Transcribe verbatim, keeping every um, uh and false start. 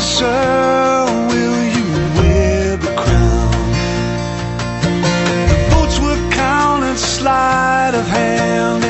sir, will you wear the crown? The votes were counted, sleight of hand.